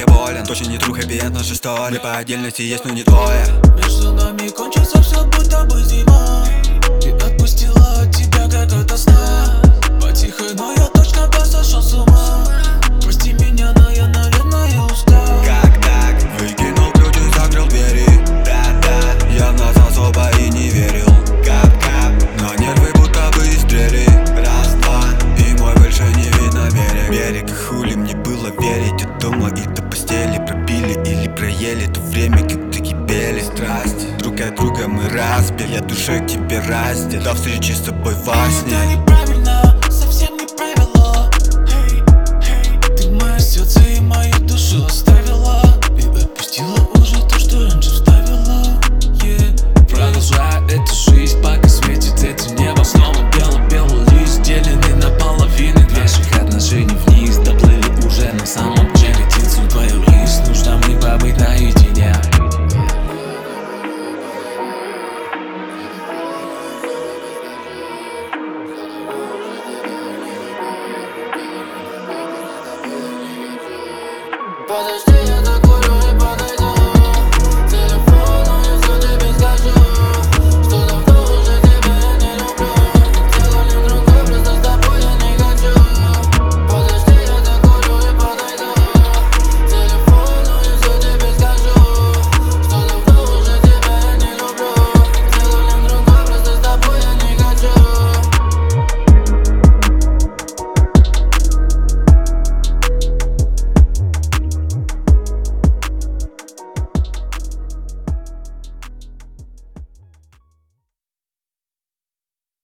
болен. Точно не тру, хэппи, наша история. Мы по отдельности есть, но не двое. Между нами кончится все, будто бы зима. Ты отпустила от тебя как ото сна. Потихо, но я точно сошел с ума. Прости меня, но я, наверное, устал. Как так? Выкинул ключ и закрыл двери. Да-да, я в нас особо и не верил. Кап-кап, но нервы будто бы истрели. Раз-два, и мой больше не видно берег. Берег, хули мне было верить. От дома и до постели пропили или проели то время, когда кипели страсти. Друг от друга мы разбили, я душа к тебе раздел. До встречи с тобой во сне. Это неправильно, совсем не правило. Ты мое сердце и мою душу оставила. И отпустила уже то, что раньше вставила. Продолжаю эту жизнь, пока светит это небо. Снова белый лист, деленный на половины. Наших отношений вниз доплыли уже на самом деле. Птицу твою лист, нужно мне побыть наедине. Подожди,